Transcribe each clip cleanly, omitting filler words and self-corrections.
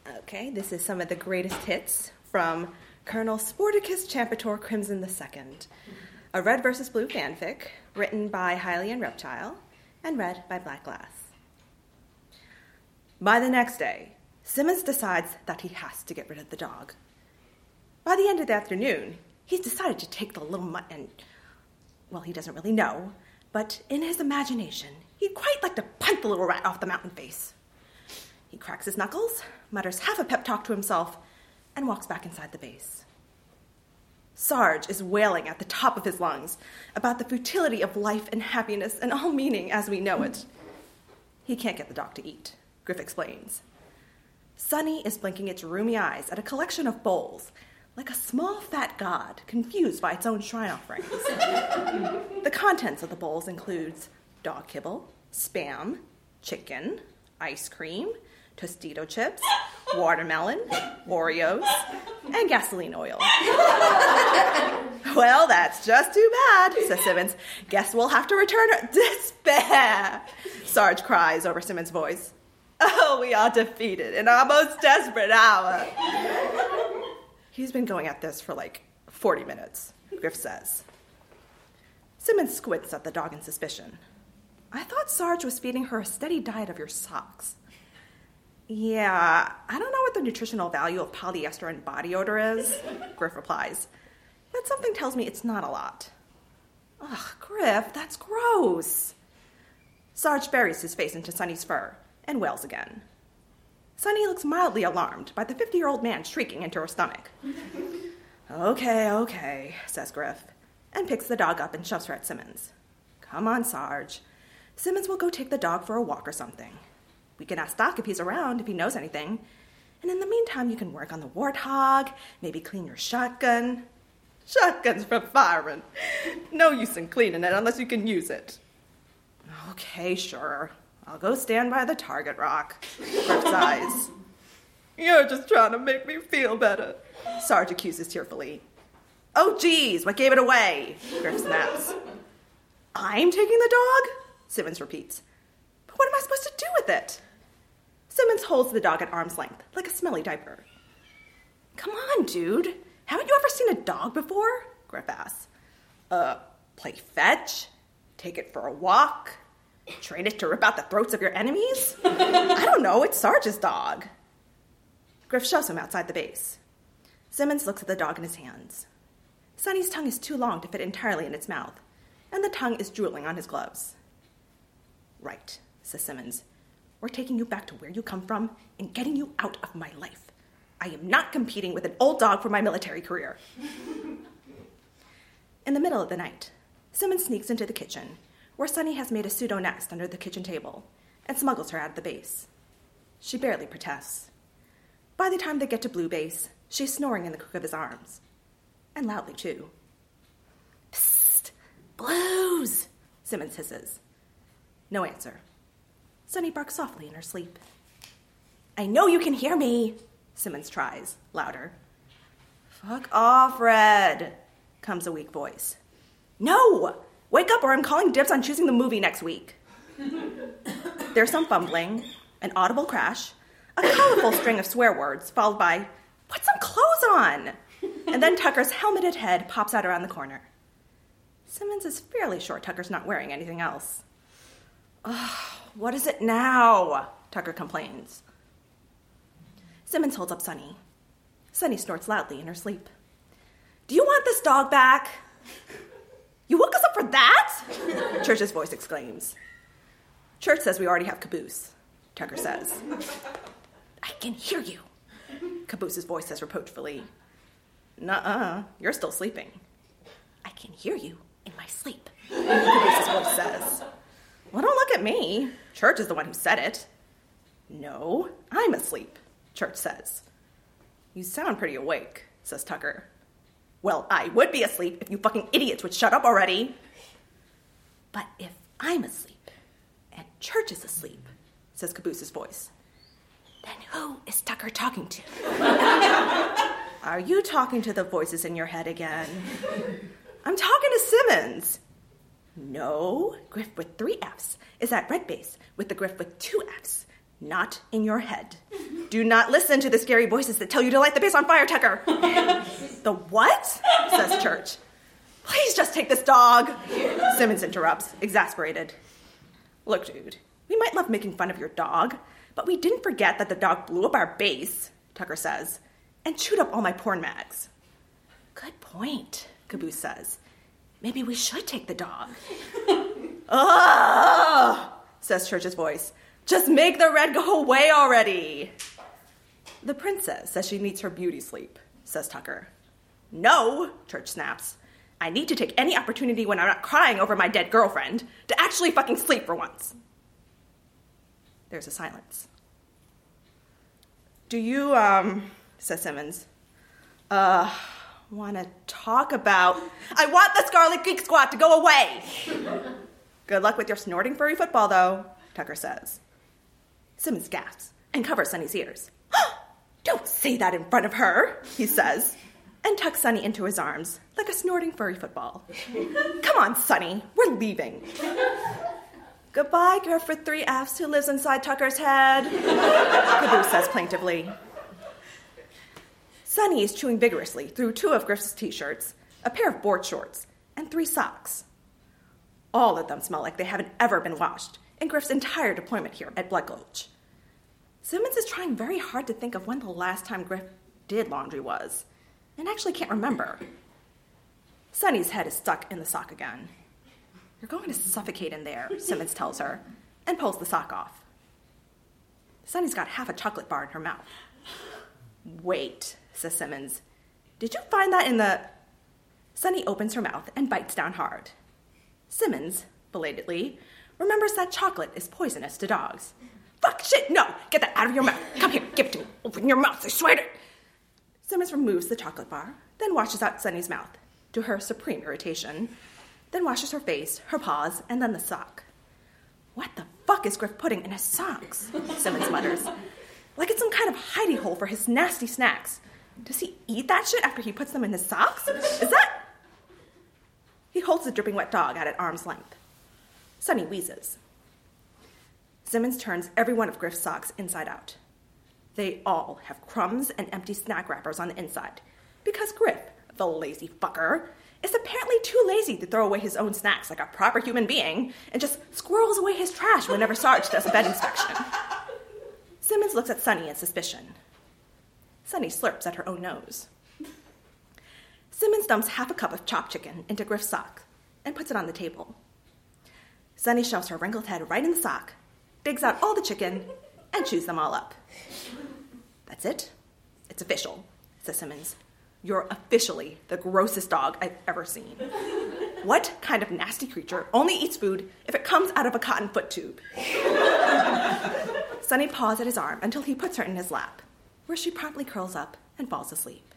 Okay, this is some of the greatest hits from Colonel Sporticus Champtor Crimson II, a red versus blue fanfic written by Hylian Reptile and read by Black Glass. By the next day, Simmons decides that he has to get rid of the dog. By the end of the afternoon, he's decided to take the little mutt and, well, he doesn't really know, but in his imagination, he'd quite like to punt the little rat off the mountain face. He cracks his knuckles, mutters half a pep talk to himself, and walks back inside the base. Sarge is wailing at the top of his lungs about the futility of life and happiness and all meaning as we know it. He can't get the dog to eat, Griff explains. Sunny is blinking its roomy eyes at a collection of bowls, like a small fat god confused by its own shrine offerings. The contents of the bowls includes dog kibble, Spam, chicken, ice cream, Tostito chips, watermelon, Oreos, and gasoline oil. Well, that's just too bad, says Simmons. Guess we'll have to return her. Despair, Sarge cries over Simmons' voice. Oh, we are defeated in our most desperate hour. He's been going at this for like 40 minutes, Griff says. Simmons squints at the dog in suspicion. I thought Sarge was feeding her a steady diet of your socks. Yeah, I don't know what the nutritional value of polyester and body odor is, Griff replies. But something tells me it's not a lot. Ugh, Griff, that's gross. Sarge buries his face into Sunny's fur and wails again. Sunny looks mildly alarmed by the 50-year-old man shrieking into her stomach. Okay, says Griff, and picks the dog up and shoves her at Simmons. Come on, Sarge. Simmons will go take the dog for a walk or something. We can ask Doc if he's around, if he knows anything. And in the meantime, you can work on the warthog, maybe clean your shotgun. Shotgun's for firing. No use in cleaning it unless you can use it. Okay, sure. I'll go stand by the target rock. Griff sighs. You're just trying to make me feel better, Sarge accuses tearfully. Oh, geez, what gave it away? Griff snaps. I'm taking the dog? Simmons repeats. But what am I supposed to do with it? Simmons holds the dog at arm's length, like a smelly diaper. Come on, dude. Haven't you ever seen a dog before? Griff asks. Play fetch? Take it for a walk? Train it to rip out the throats of your enemies? I don't know, it's Sarge's dog. Griff shoves him outside the base. Simmons looks at the dog in his hands. Sunny's tongue is too long to fit entirely in its mouth, and the tongue is drooling on his gloves. Right, says Simmons. We're taking you back to where you come from and getting you out of my life. I am not competing with an old dog for my military career. In the middle of the night, Simmons sneaks into the kitchen, where Sunny has made a pseudo nest under the kitchen table, and smuggles her out of the base. She barely protests. By the time they get to Blue Base, she's snoring in the crook of his arms. And loudly, too. Psst! Blues! Simmons hisses. No answer. Sunny barks softly in her sleep. I know you can hear me, Simmons tries, louder. Fuck off, Red, comes a weak voice. No! Wake up or I'm calling dibs on choosing the movie next week. There's some fumbling, an audible crash, a colorful string of swear words, followed by, put some clothes on! And then Tucker's helmeted head pops out around the corner. Simmons is fairly sure Tucker's not wearing anything else. Ugh, what is it now? Tucker complains. Simmons holds up Sunny. Sunny snorts loudly in her sleep. Do you want this dog back? You woke us up for that? Church's voice exclaims. Church says we already have Caboose, Tucker says. I can hear you, Caboose's voice says reproachfully. Nuh-uh, you're still sleeping. I can hear you in my sleep, Caboose's voice says. Well, don't look at me. Church is the one who said it. No, I'm asleep, Church says. You sound pretty awake, says Tucker. Well, I would be asleep if you fucking idiots would shut up already. But if I'm asleep and Church is asleep, says Caboose's voice, then who is Tucker talking to? Are you talking to the voices in your head again? I'm talking to Simmons. No, Griff with 3 Fs is at red base with the Griff with 2 Fs. Not in your head. Do not listen to the scary voices that tell you to light the base on fire, Tucker. The what? Says Church. Please just take this dog. Simmons interrupts, exasperated. Look, dude, we might love making fun of your dog, but we didn't forget that the dog blew up our base, Tucker says, and chewed up all my porn mags. Good point, Caboose says. Maybe we should take the dog. Ugh, says Church's voice. Just make the red go away already. The princess says she needs her beauty sleep, says Tucker. No, Church snaps. I need to take any opportunity when I'm not crying over my dead girlfriend to actually fucking sleep for once. There's a silence. Do you, says Simmons, want to talk about... I want the Scarlet Geek Squad to go away! Good luck with your snorting furry football, though, Tucker says. Simmons gasps and covers Sunny's ears. Don't say that in front of her, he says, and tucks Sunny into his arms like a snorting furry football. Come on, Sunny, we're leaving. Goodbye, Griff with 3 Fs who lives inside Tucker's head, Caboose says plaintively. Sunny is chewing vigorously through 2 of Griff's t-shirts, a pair of board shorts, and 3 socks. All of them smell like they haven't ever been washed in Griff's entire deployment here at Blood Gulch. Simmons is trying very hard to think of when the last time Griff did laundry was, and actually can't remember. Sunny's head is stuck in the sock again. You're going to suffocate in there, Simmons tells her, and pulls the sock off. Sunny's got half a chocolate bar in her mouth. Wait, says Simmons. Did you find that in the... Sunny opens her mouth and bites down hard. Simmons, belatedly, remembers that chocolate is poisonous to dogs. Fuck, shit, no! Get that out of your mouth! Come here, give it to me! Open your mouth, I swear to... Simmons removes the chocolate bar, then washes out Sunny's mouth, to her supreme irritation, then washes her face, her paws, and then the sock. What the fuck is Griff putting in his socks? Simmons mutters. Like it's some kind of hidey hole for his nasty snacks. Does he eat that shit after he puts them in his socks? Is that... He holds the dripping wet dog out at arm's length. Sunny wheezes. Simmons turns every one of Griff's socks inside out. They all have crumbs and empty snack wrappers on the inside, because Griff, the lazy fucker, is apparently too lazy to throw away his own snacks like a proper human being and just squirrels away his trash whenever Sarge does a bed inspection. Simmons looks at Sunny in suspicion. Sunny slurps at her own nose. Simmons dumps half a cup of chopped chicken into Griff's sock and puts it on the table. Sunny shoves her wrinkled head right in the sock, digs out all the chicken, and chews them all up. That's it. It's official, says Simmons. You're officially the grossest dog I've ever seen. What kind of nasty creature only eats food if it comes out of a cotton foot tube? Sunny paws at his arm until he puts her in his lap, where she promptly curls up and falls asleep.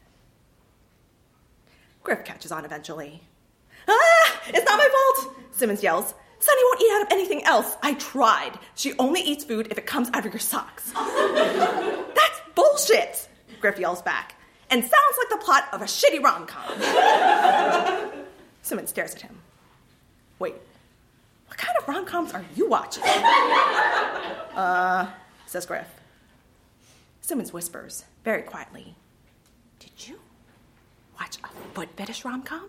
Griff catches on eventually. Ah! It's not my fault! Simmons yells. Sunny won't eat out of anything else. I tried. She only eats food if it comes out of your socks. That's bullshit! Griff yells back. And sounds like the plot of a shitty rom-com. Simmons stares at him. Wait, what kind of rom-coms are you watching? Says Griff. Simmons whispers, very quietly. Did you watch a foot fetish rom-com?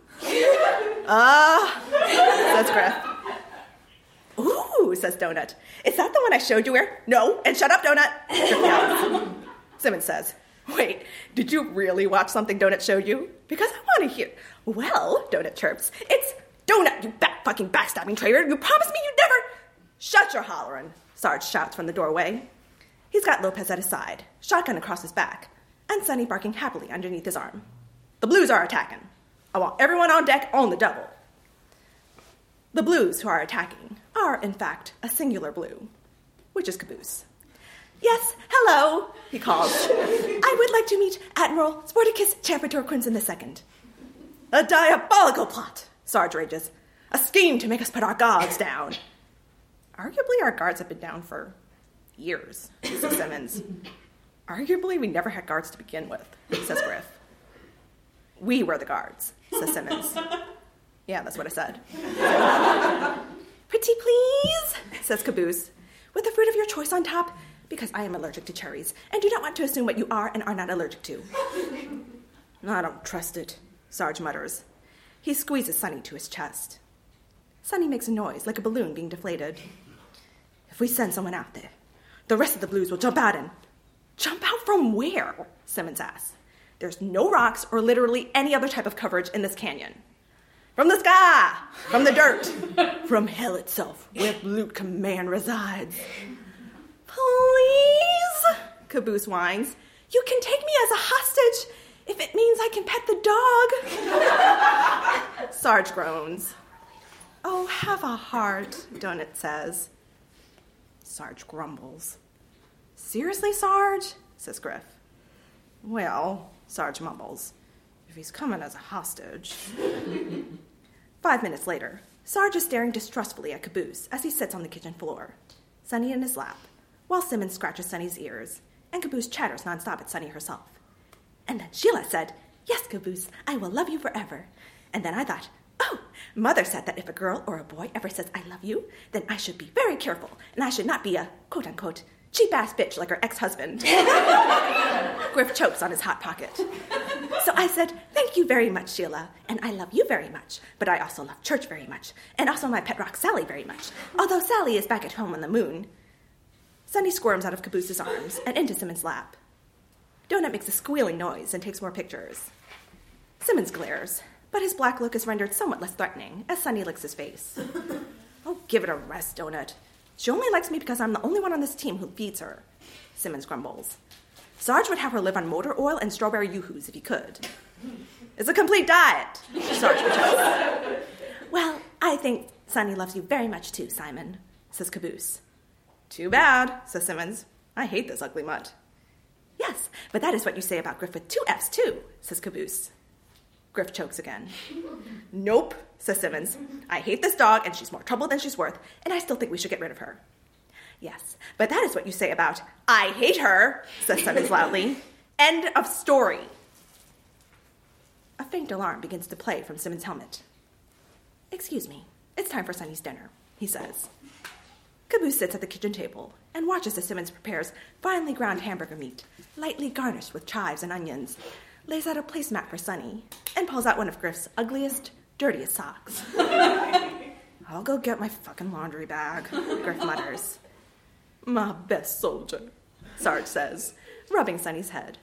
Says Griff. Ooh, says Donut. Is that the one I showed you where? No, and shut up, Donut. Griff yells. Simmons says, wait, did you really watch something Donut showed you? Because I want to hear. Well, Donut chirps, it's Donut, you fucking backstabbing traitor. You promised me you'd never... Shut your hollering, Sarge shouts from the doorway. He's got Lopez at his side, shotgun across his back, and Sunny barking happily underneath his arm. The Blues are attacking. I want everyone on deck on the double. The Blues who are attacking are, in fact, a singular blue, which is Caboose. Yes, hello, he calls. I would like to meet Admiral Sporticus Champertor Crimson II. A diabolical plot, Sarge rages. A scheme to make us put our guards down. Arguably, our guards have been down for years, says Simmons. Arguably, we never had guards to begin with, says Griff. We were the guards, says Simmons. Yeah, that's what I said. Pretty please, says Caboose. With the fruit of your choice on top, because I am allergic to cherries, and do not want to assume what you are and are not allergic to. I don't trust it, Sarge mutters. He squeezes Sunny to his chest. Sunny makes a noise like a balloon being deflated. If we send someone out there, the rest of the Blues will jump out and... Jump out from where? Simmons asks. There's no rocks or literally any other type of coverage in this canyon. From the sky, from the dirt, from hell itself, where Blue Command resides. Please, Caboose whines. You can take me as a hostage if it means I can pet the dog. Sarge groans. Oh, have a heart, Donut says. Sarge grumbles. Seriously, Sarge? Says Griff. Well, Sarge mumbles. If he's coming as a hostage. 5 minutes later, Sarge is staring distrustfully at Caboose as he sits on the kitchen floor, Sunny in his lap, while Simmons scratches Sunny's ears, and Caboose chatters nonstop at Sunny herself. And then Sheila said, "Yes, Caboose, I will love you forever." And then I thought, oh, Mother said that if a girl or a boy ever says I love you, then I should be very careful, and I should not be a, quote-unquote, cheap-ass bitch like her ex-husband. Griff chokes on his hot pocket. So I said, thank you very much, Sheila, and I love you very much, but I also love church very much, and also my pet rock Sally very much, although Sally is back at home on the moon. Sunny squirms out of Caboose's arms and into Simmons' lap. Donut makes a squealing noise and takes more pictures. Simmons glares, but his black look is rendered somewhat less threatening as Sunny licks his face. Oh, give it a rest, Donut. She only likes me because I'm the only one on this team who feeds her, Simmons grumbles. Sarge would have her live on motor oil and strawberry yoo-hoos if he could. It's a complete diet, Sarge protests. Well, I think Sunny loves you very much too, Simon, says Caboose. Too bad, says Simmons. I hate this ugly mutt. Yes, but that is what you say about Griff with 2 F's too, says Caboose. Griff chokes again. Nope, says Simmons. I hate this dog, and she's more trouble than she's worth, and I still think we should get rid of her. Yes, but that is what you say about I hate her, says Simmons loudly. End of story. A faint alarm begins to play from Simmons' helmet. Excuse me, it's time for Sunny's dinner, he says. Caboose sits at the kitchen table and watches as Simmons prepares finely ground hamburger meat, lightly garnished with chives and onions, lays out a placemat for Sunny, and pulls out one of Griff's ugliest, dirtiest socks. I'll go get my fucking laundry bag, Griff mutters. My best soldier, Sarge says, rubbing Sunny's head.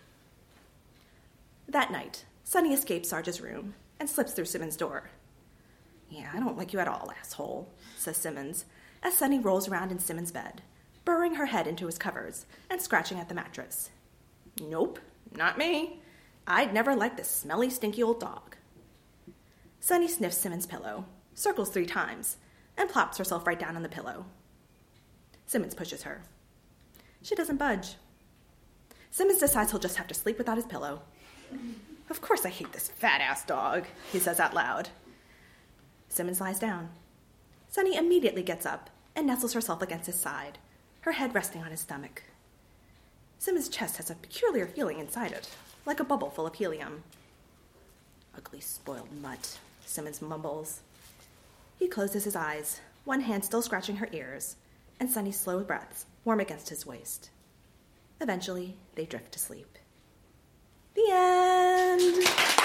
That night, Sunny escapes Sarge's room and slips through Simmons' door. Yeah, I don't like you at all, asshole, says Simmons, as Sunny rolls around in Simmons' bed, burrowing her head into his covers and scratching at the mattress. Nope, not me. I'd never liked this smelly, stinky old dog. Sunny sniffs Simmons' pillow, circles 3 times, and plops herself right down on the pillow. Simmons pushes her. She doesn't budge. Simmons decides he'll just have to sleep without his pillow. Of course I hate this fat-ass dog, he says out loud. Simmons lies down. Sunny immediately gets up and nestles herself against his side, her head resting on his stomach. Simmons' chest has a peculiar feeling inside it, like a bubble full of helium. Ugly, spoiled mutt, Simmons mumbles. He closes his eyes, one hand still scratching her ears, and Sunny's slow breaths warm against his waist. Eventually, they drift to sleep. The end!